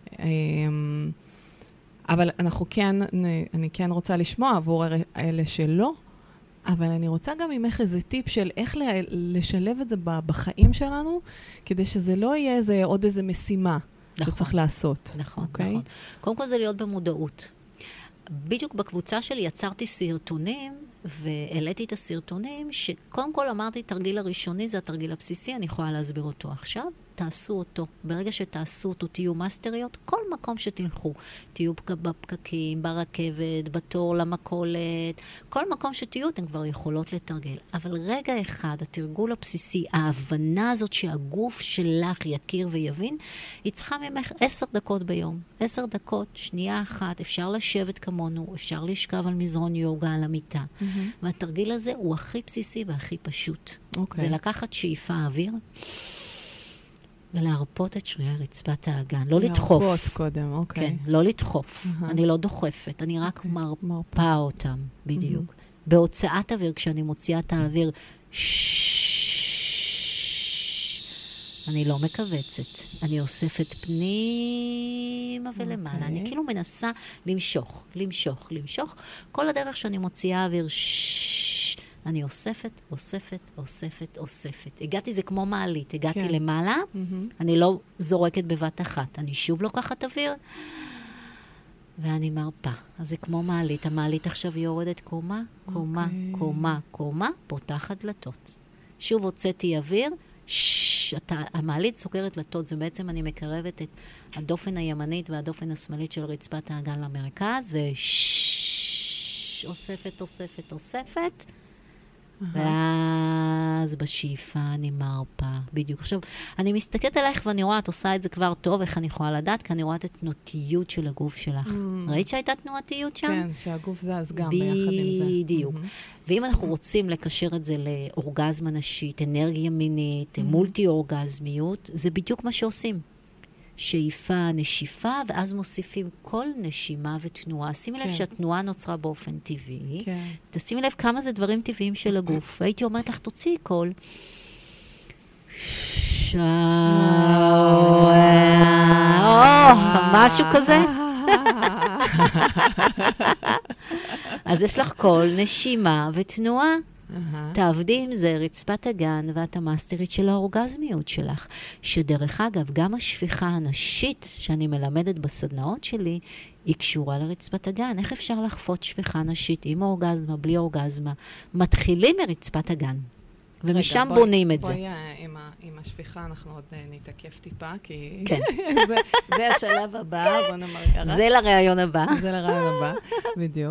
אבל אנחנו כן, אני כן רוצה לשמוע עבור אלה שלא, אבל אני רוצה גם ממך איזה טיפ של איך לשלב את זה בחיים שלנו, כדי שזה לא יהיה איזה, עוד איזה משימה נכון, שצריך לעשות. נכון, okay? נכון. קודם כל זה להיות במודעות. בדיוק בקבוצה שלי יצרתי סרטונים, והעליתי את הסרטונים, שקודם כל אמרתי, תרגיל הראשוני זה התרגיל הבסיסי, אני יכולה להסביר אותו עכשיו. תעשו אותו. ברגע שתעשו אותו, תהיו מאסטריות, כל מקום שתלכו. תהיו בפקקים, ברכבת, בתור למכולת, כל מקום שתהיו, אתן כבר יכולות לתרגל. אבל רגע אחד, התרגול הבסיסי, ההבנה הזאת שהגוף שלך יכיר ויבין, היא צריכה ממך עשר דקות ביום. עשר דקות, שנייה אחת, אפשר לשבת כמונו, אפשר לשכב על מזרון יוגה על המיטה. Mm-hmm. והתרגיל הזה הוא הכי בסיסי והכי פשוט. Okay. זה לקחת שאיפה האוויר, ולהרפות את שרירי רצפת האגן. לא לדחוף. להרפות קודם, אוקיי. כן, לא לדחוף. Uh-huh. אני לא דוחפת, אני רק okay. מרפא מרפא אותם, בדיוק. Mm-hmm. בהוצאת אוויר, כשאני מוציאה את האוויר, אני לא מקבצת. אני אוספת פנימה ולמעלה. Okay. אני כאילו מנסה למשוך, למשוך, למשוך. כל הדרך שאני מוציאה אוויר, אני אוספת, אוספת, אוספת, אוספת. הגעתי, זה כמו מעלית. הגעתי כן. למעלה, mm-hmm. אני לא זורקת בבת אחת. אני שוב לוקחת אוויר, ואני מרפא. אז זה כמו מעלית. המעלית עכשיו יורדת קומה, קומה, okay. קומה, קומה, פותחת דלתות. שוב הוצאתי אוויר, שש, אתה, המעלית סוגרת דלתות. זה בעצם אני מקרבת את הדופן הימנית והדופן השמאלית של רצפת האגן למרכז, ושש, אוספת, אוספת, אוספת. ואז בשאיפה אני מרפא. בדיוק. עכשיו, אני מסתכלת עליך ואני רואה, את עושה את זה כבר טוב, איך אני יכולה לדעת? כי אני רואה את התנועתיות של הגוף שלך. ראית שהייתה תנועתיות שם? כן, שהגוף זז גם ביחד עם זה. בדיוק. ואם אנחנו רוצים לקשר את זה לאורגזמה נשית, אנרגיה מינית, מולטי-אורגזמיות, זה בדיוק מה שעושים. שאיפה, נשיפה, ואז מוסיפים כל נשימה ותנועה. שימי לב שהתנועה נוצרה באופן טבעי. תשימי לב כמה זה דברים טבעיים של הגוף. והייתי אומרת לך, תוציאי קול. שאו, משהו כזה. אז יש לך קול, נשימה ותנועה. Uh-huh. תעבדי עם זה רצפת הגן ואת המאסטרית של האורגזמיות שלך, שדרך אגב גם השפיכה הנשית שאני מלמדת בסדנאות שלי היא קשורה לרצפת הגן. איך אפשר לחפות שפיכה נשית עם אורגזמה, בלי אורגזמה? מתחילים מרצפת הגן ומשם רגע, בונים בוא, את בוא זה. בואי עם, עם השפיכה אנחנו עוד נתעכב טיפה, כי כן. זה, זה השלב הבא, בוא נאמר ככה. זה לרעיון הבא. זה לרעיון הבא, בדיוק.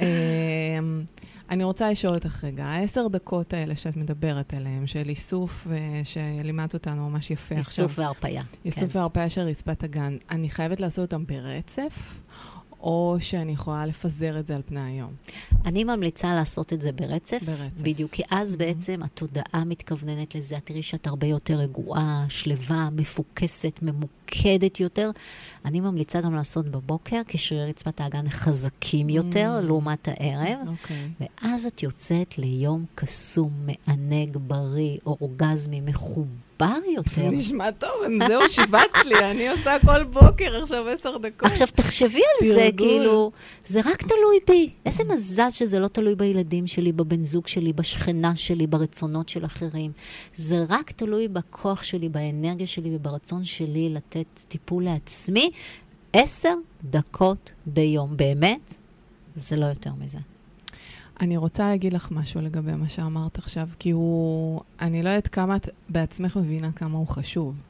אני רוצה לשאול אותך רגע, העשר דקות האלה שאת מדברת עליהן, של איסוף שלימדת אותנו ממש יפה עכשיו. איסוף והרפאיה. איסוף והרפאיה של רצפת הגן. אני חייבת לעשות אותם ברצף, או שאני יכולה לפזר את זה על פני היום? אני ממליצה לעשות את זה ברצף. ברצף. בדיוק, כי אז mm-hmm. בעצם התודעה מתכווננת לזה. תראי שאת הרבה יותר רגועה, שלווה, מפוקסת, ממוקדת יותר. אני ממליצה גם לעשות בבוקר, כשרירי רצפת האגן חזקים יותר, mm-hmm. לעומת הערב. Okay. ואז את יוצאת ליום קסום, מענג, בריא, אורגזמי, מחובר יותר. זה נשמע טוב, זהו שיבצת לי, אני עושה כל בוקר עכשיו עשר דקות. עכשיו תחשבי על זה, כאילו, זה רק תלוי בי. איזה מזל שזה לא תלוי בילדים שלי, בבן זוג שלי, בשכנה שלי, ברצונות של אחרים. זה רק תלוי בכוח שלי, באנרגיה שלי וברצון שלי לתת טיפול לעצמי. עשר דקות ביום. באמת, זה לא יותר מזה. אני רוצה להגיד לך משהו לגבי מה שאמרת עכשיו, כי הוא, אני לא יודעת כמה את בעצמך מבינה כמה הוא חשוב.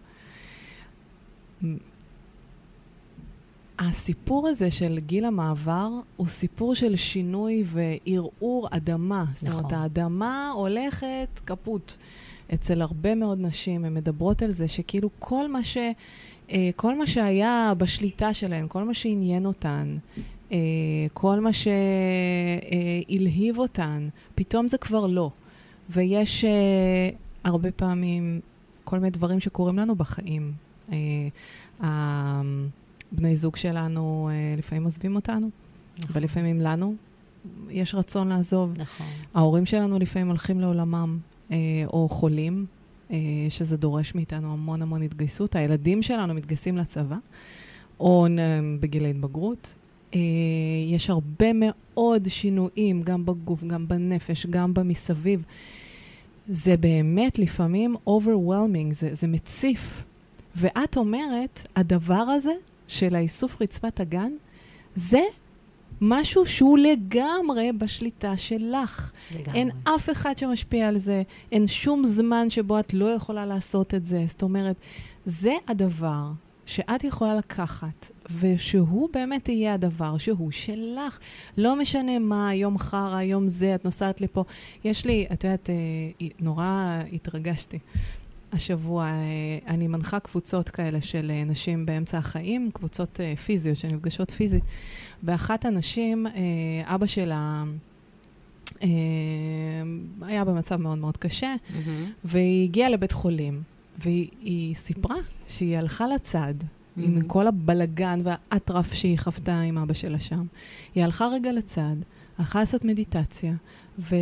הסיפור הזה של גיל המעבר הוא סיפור של שינוי וערעור אדמה. נכון. זאת אומרת, האדמה הולכת כפות. אצל הרבה מאוד נשים, הן מדברות על זה שכאילו כל מה ש, כל מה שהיה בשליטה שלהן, כל מה שעניין אותן, Uh, כל מה שהלהיב אותן, פתאום זה כבר לא. ויש uh, הרבה פעמים כל מיני דברים שקורים לנו בחיים. Uh, uh, בני זוג שלנו uh, לפעמים עוזבים אותנו, נכון. ולפעמים לנו יש רצון לעזוב. נכון. ההורים שלנו לפעמים הולכים לעולמם, uh, או חולים, uh, שזה דורש מאיתנו המון המון התגייסות. הילדים שלנו מתגייסים לצבא, או uh, בגיל ההתבגרות. Uh, יש הרבה מאוד שינויים, גם בגוף, גם בנפש, גם במסביב. זה באמת לפעמים overwhelming, זה, זה מציף. ואת אומרת, הדבר הזה של האיסוף רצפת הגן, זה משהו שהוא לגמרי בשליטה שלך. לגמרי. אין אף אחד שמשפיע על זה, אין שום זמן שבו את לא יכולה לעשות את זה. זאת אומרת, זה הדבר שאת יכולה לקחת, ושהוא באמת יהיה הדבר שהוא שלך. לא משנה מה, היום חרה, היום זה, את נוסעת לפה. יש לי, את יודעת, נורא התרגשתי. השבוע אני מנחה קבוצות כאלה של נשים באמצע החיים, קבוצות פיזיות שנפגשות פיזית. ואחת הנשים, אבא שלה היה במצב מאוד מאוד קשה, mm-hmm. והיא הגיעה לבית חולים, והיא סיפרה שהיא הלכה לצד, mm-hmm. עם כל הבלגן והאטרף שהיא חוותה עם אבא שלה שם. היא הלכה רגע לצד, הלכה לעשות מדיטציה, ו-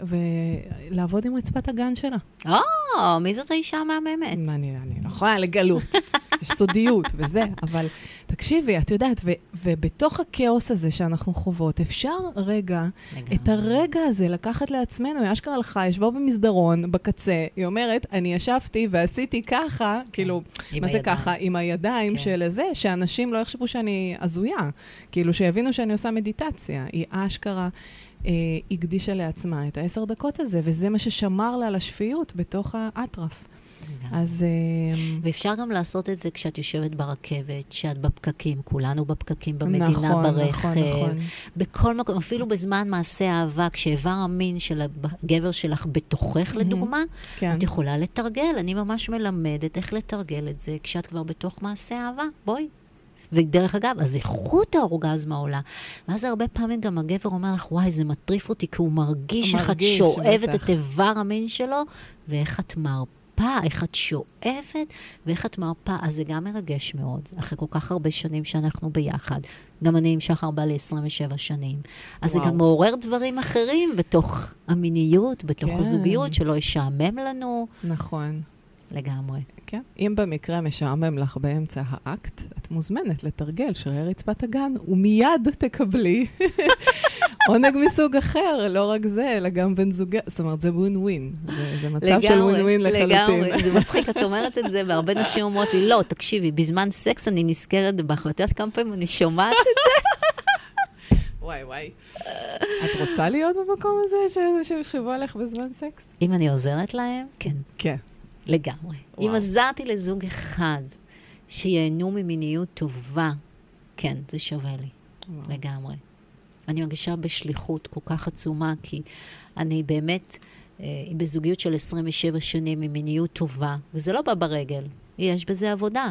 ולעבוד עם רצפת הגן שלה. או, מי זאת האישה המהממת? אני, אני לא יכולה לגלות, יש סודיות וזה, אבל תקשיבי, את יודעת, ו- ובתוך הכאוס הזה שאנחנו חוות, אפשר רגע, לגמרי. את הרגע הזה לקחת לעצמנו, היא אשכרה הלכה, ישבה במסדרון, בקצה, היא אומרת, אני ישבתי ועשיתי ככה, כאילו, מה זה ככה? עם הידיים כן. של זה, שאנשים לא יחשבו שאני עזויה, כאילו שיבינו שאני עושה מדיטציה, היא אשכרה, היא הקדישה לעצמה את העשר דקות הזה, וזה מה ששמר לה על השפיות בתוך האטרף. אז... ואפשר גם לעשות את זה כשאת יושבת ברכבת, שאת בפקקים, כולנו בפקקים במדינה, נכון, ברכב, נכון, נכון. בכל מקום, אפילו בזמן מעשה אהבה, כשאיבר המין של הגבר שלך בתוכך, לדוגמה, כן. את יכולה לתרגל. אני ממש מלמדת איך לתרגל את זה, כשאת כבר בתוך מעשה אהבה. בואי. ודרך אגב, אז איכות האורגזמה עולה. ואז הרבה פעמים גם הגבר אומר לך, וואי, זה מטריף אותי, כי הוא מרגיש איך את שואבת את איבר המין שלו, ואיך את מרפא, איך את שואבת, ואיך את מרפא. אז זה גם מרגש מאוד, אחרי כל כך הרבה שנים שאנחנו ביחד. גם אני עם שחר בא ל-עשרים ושבע שנים. אז וואו. זה גם מעורר דברים אחרים בתוך המיניות, בתוך כן. הזוגיות, שלא ישעמם לנו. נכון. לגמרי. כן. אם במקרה משעמם לך באמצע האקט, את מוזמנת לתרגל שרירי רצפת הגן, ומיד תקבלי עונג מסוג אחר, לא רק זה, אלא גם בן זוגי, זאת אומרת, זה ווין ווין. זה, זה מצב לגמרי, של ווין ווין לחלוטין. לגמרי, זה מצחיק, את אומרת את זה, והרבה נשים אומרות לי, לא, תקשיבי, בזמן סקס אני נזכרת בך, ואת יודעת כמה פעמים אני שומעת את זה? וואי, וואי. את רוצה להיות במקום הזה שיחשבו עליך בזמן סקס? אם אני עוזרת להם, כן. כן. לגמרי. וואו. אם עזרתי לזוג אחד שיהנו ממיניות טובה, כן, זה שווה לי. וואו. לגמרי. אני מרגישה בשליחות כל כך עצומה, כי אני באמת אה, בזוגיות של עשרים ושבע שנים ממיניות טובה, וזה לא בא ברגל, יש בזה עבודה.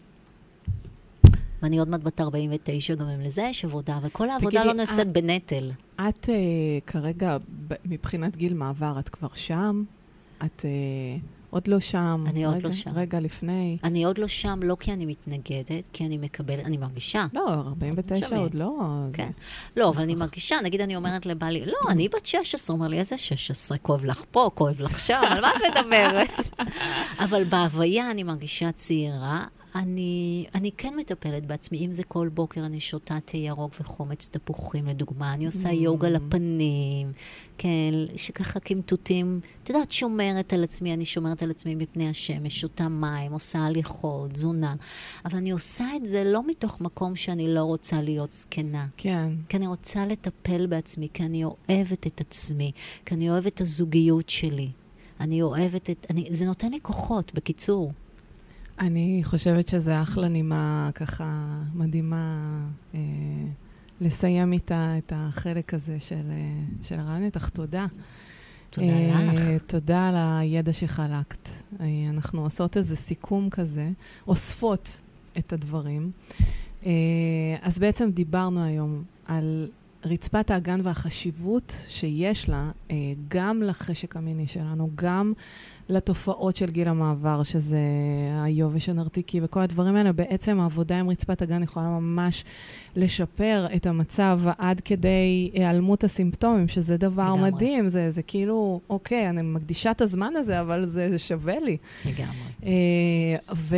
ואני עוד מעט בת ארבעים ותשע, גם אם לזה יש עבודה, אבל כל העבודה תגידי, לא נעשית את, בנטל. את אה, כרגע, מבחינת גיל מעבר, את כבר שם? את... אה, עוד לא שם. אני רגע, עוד לא שם. רגע לפני. אני עוד לא שם, לא כי אני מתנגדת, כי אני מקבלת, אני מרגישה. לא, ארבעים ותשע עוד לא. כן. זה... לא, אבל אני מרגישה, נגיד אני אומרת לבעלי, לא, אני בת שש עשרה, אומר לי, איזה שש עשרה, כואב לך פה, כואב לך שם, על מה את מדברת? אבל בהוויה אני מרגישה צעירה, אני, אני כן מטפלת בעצמי, אם זה כל בוקר אני שותה תה ירוק וחומץ תפוחים, לדוגמה, אני עושה יוגה לפנים, כן, שככה כמתותים, את יודעת, שומרת על עצמי, אני שומרת על עצמי מפני השמש, שותה מים, עושה הליכות, תזונה, אבל אני עושה את זה לא מתוך מקום שאני לא רוצה להיות זקנה. כן. כי אני רוצה לטפל בעצמי, כי אני אוהבת את עצמי, כי אני אוהבת את הזוגיות שלי. אני אוהבת את, אני, זה נותן לי כוחות, בקיצור. אני חושבת שזה אחלה נימה ככה מדהימה אה, לסיים איתה את החלק הזה של, אה, של הרעיון. איתך תודה. תודה אה, לך. תודה על הידע שחלקת. אה, אנחנו עושות איזה סיכום כזה, אוספות את הדברים. אה, אז בעצם דיברנו היום על רצפת האגן והחשיבות שיש לה, אה, גם לחשק המיני שלנו, גם לתופעות של גיל המעבר, שזה היובש הנרתיקי וכל הדברים האלה. בעצם העבודה עם רצפת הגן יכולה ממש לשפר את המצב עד כדי היעלמות הסימפטומים, שזה דבר לגמרי. מדהים. זה, זה כאילו, אוקיי, אני מקדישה את הזמן הזה, אבל זה שווה לי. לגמרי. אה, ו...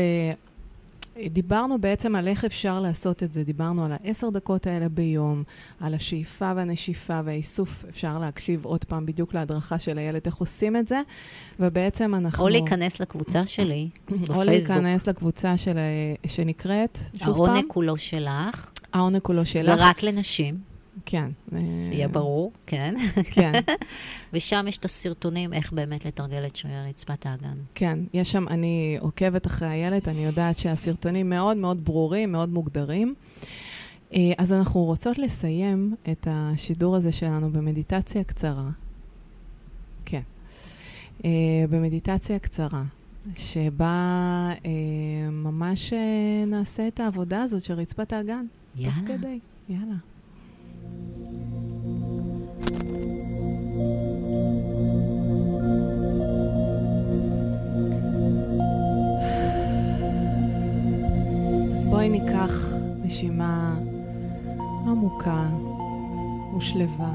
דיברנו בעצם על איך אפשר לעשות את זה. דיברנו על העשר דקות האלה ביום, על השאיפה והנשיפה והאיסוף. אפשר להקשיב עוד פעם בדיוק להדרכה של הילד, איך עושים את זה. ובעצם אנחנו... או להיכנס לקבוצה שלי, בפייסבוק. או להיכנס לקבוצה של... שנקראת, שוב פעם. העונג כולו שלך. העונג כולו שלך. זה רק לנשים. כן. שיהיה ברור, כן. כן. ושם יש את הסרטונים איך באמת לתרגל את רצפת האגן. כן, יש שם, אני עוקבת אחרי הילד, אני יודעת שהסרטונים מאוד מאוד ברורים, מאוד מוגדרים. אז אנחנו רוצות לסיים את השידור הזה שלנו במדיטציה קצרה. כן. במדיטציה קצרה, שבה ממש נעשה את העבודה הזאת של רצפת האגן. יאללה. תוך כדי. יאללה. אז בואי ניקח נשימה עמוקה ושלווה.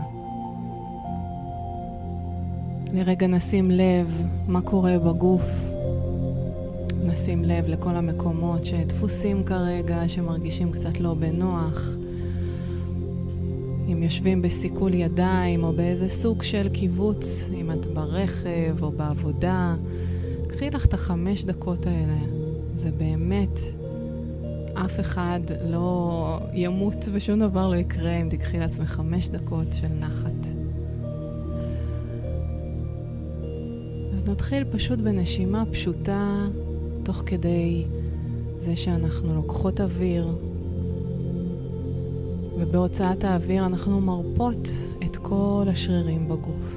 לרגע נשים לב מה קורה בגוף. נשים לב לכל המקומות שדפוסים כרגע, שמרגישים קצת לא בנוח. אם יושבים בסיכול ידיים או באיזה סוג של קיבוץ, אם את ברכב או בעבודה, קחי לך את החמש דקות האלה. זה באמת, אף אחד לא ימות ושום דבר לא יקרה אם תקחי לעצמך חמש דקות של נחת. אז נתחיל פשוט בנשימה פשוטה, תוך כדי זה שאנחנו לוקחות אוויר, ובהוצאת האוויר אנחנו מרפות את כל השרירים בגוף.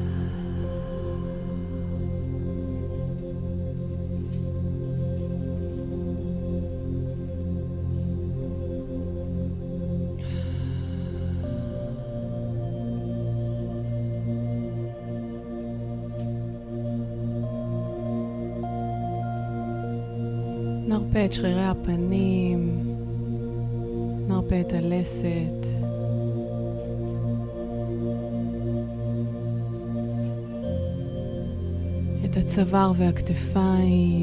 נרפה את שרירי הפנים, נרפה את הלסת. את הצוואר והכתפיים.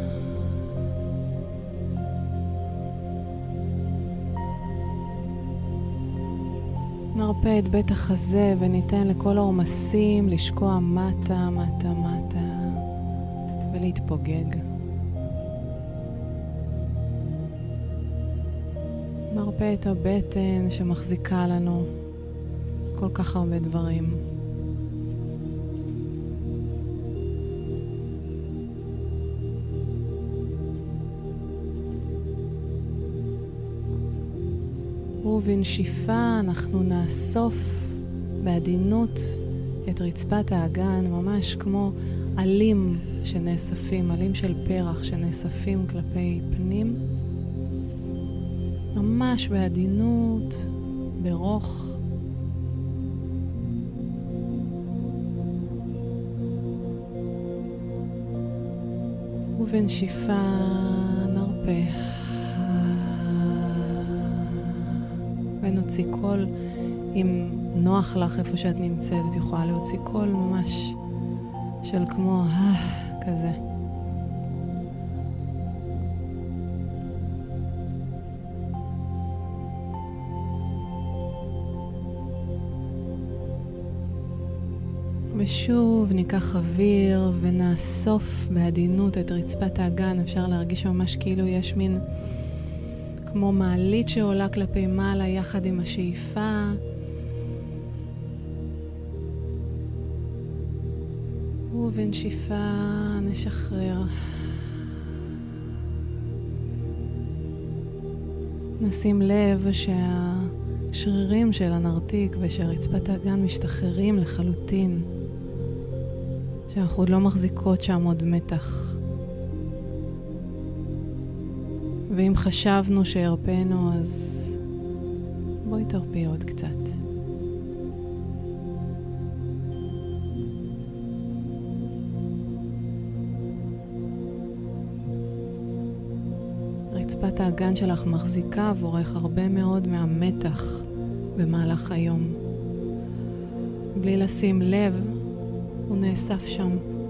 נרפה את בית החזה וניתן לכל העומסים לשקוע מטה, מטה, מטה ולהתפוגג. נרפה את הבטן שמחזיקה לנו כל כך הרבה דברים. ובנשיפה אנחנו נאסוף בעדינות את רצפת האגן, ממש כמו עלים שנאספים, עלים של פרח שנאספים כלפי פנים. ממש בעדינות, ברוך. ובנשיפה נרפה. ונוציא קול, אם נוח לך איפה שאת נמצאת, את יכולה להוציא קול ממש של כמו כזה. ושוב ניקח אוויר ונאסוף בעדינות את רצפת האגן. אפשר להרגיש ממש כאילו יש מין כמו מעלית שעולה כלפי מעלה יחד עם השאיפה. ובנשיפה נשחרר. נשים לב שהשרירים של הנרתיק ושל רצפת האגן משתחררים לחלוטין. שאנחנו עוד לא מחזיקות שם עוד מתח. ואם חשבנו שהרפאנו, אז בואי תרפי עוד קצת. רצפת האגן שלך מחזיקה עבורך הרבה מאוד מהמתח במהלך היום. בלי לשים לב, הוא נאסף שם.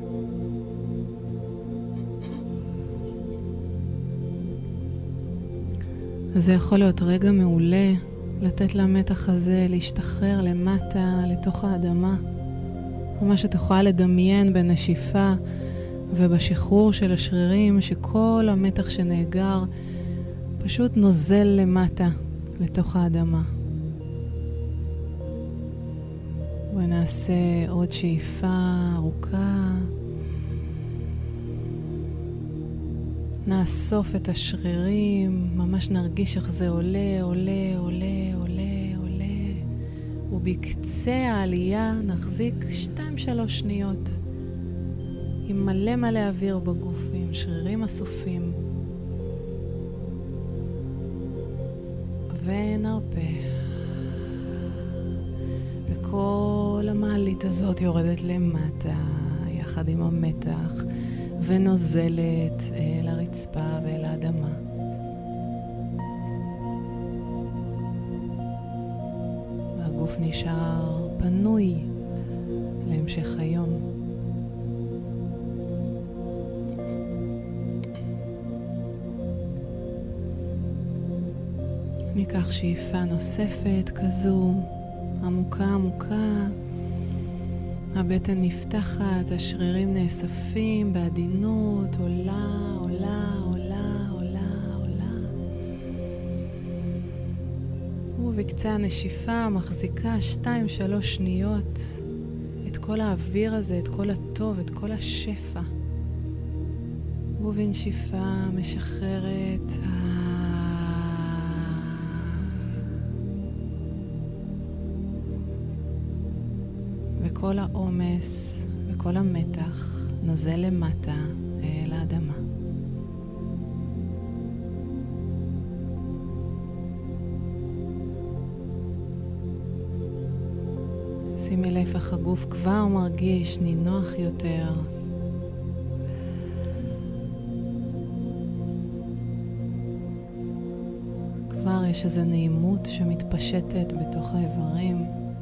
אז זה יכול להיות רגע מעולה לתת למתח הזה להשתחרר למטה, לתוך האדמה. ממש את יכולה לדמיין בנשיפה ובשחרור של השרירים שכל המתח שנאגר פשוט נוזל למטה, לתוך האדמה. ונעשה עוד שאיפה ארוכה. נאסוף את השרירים, ממש נרגיש איך זה עולה, עולה, עולה, עולה, עולה. ובקצה העלייה נחזיק שתיים שלוש שניות. עם מלא מלא אוויר בגוף ועם שרירים אסופים. ונרפה. וכל המעלית הזאת יורדת למטה, יחד עם המתח, ונוזלת אל הרצפה ואל האדמה. והגוף נשאר פנוי להמשך היום. ניקח שאיפה נוספת כזו, עמוקה עמוקה. הבטן נפתחת, השרירים נאספים בעדינות, עולה, עולה, עולה, עולה, עולה. ובקצה הנשיפה מחזיקה שתיים שלוש שניות את כל האוויר הזה, את כל הטוב, את כל השפע. ובנשיפה משחררת. כל העומס וכל המתח נוזל למטה אל האדמה. שימי לב איך הגוף כבר מרגיש נינוח יותר. כבר יש איזו נעימות שמתפשטת בתוך האיברים.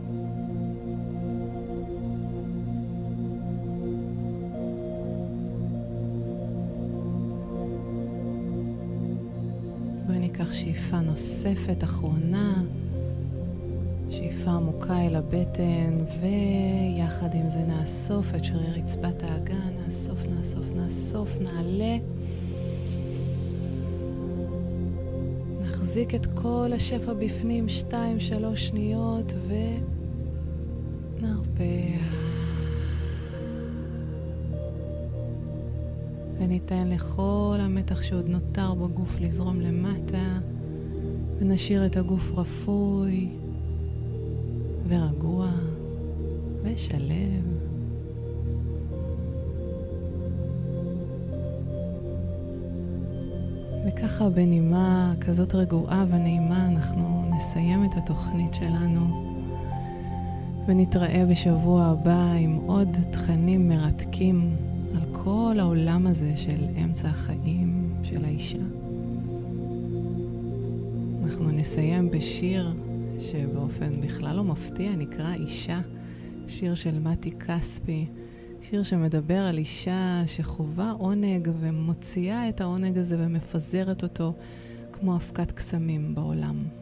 וניקח שאיפה נוספת, אחרונה, שאיפה עמוקה אל הבטן, ויחד עם זה נאסוף את שריר רצפת האגן, נאסוף, נאסוף, נאסוף, נעלה. נחזיק את כל השפע בפנים, שתיים, שלוש שניות, ונרפה. וניתן לכל המתח שעוד נותר בגוף לזרום למטה, ונשאיר את הגוף רפוי ורגוע ושלם. וככה בנימה כזאת רגועה ונעימה אנחנו נסיים את התוכנית שלנו, ונתראה בשבוע הבא עם עוד תכנים מרתקים על כל העולם הזה של אמצע החיים של האישה. אנחנו נסיים בשיר שבאופן בכלל לא מפתיע נקרא אישה, שיר של מתי כספי, שיר שמדבר על אישה שחובה עונג ומוציאה את העונג הזה ומפזרת אותו כמו אבקת קסמים בעולם.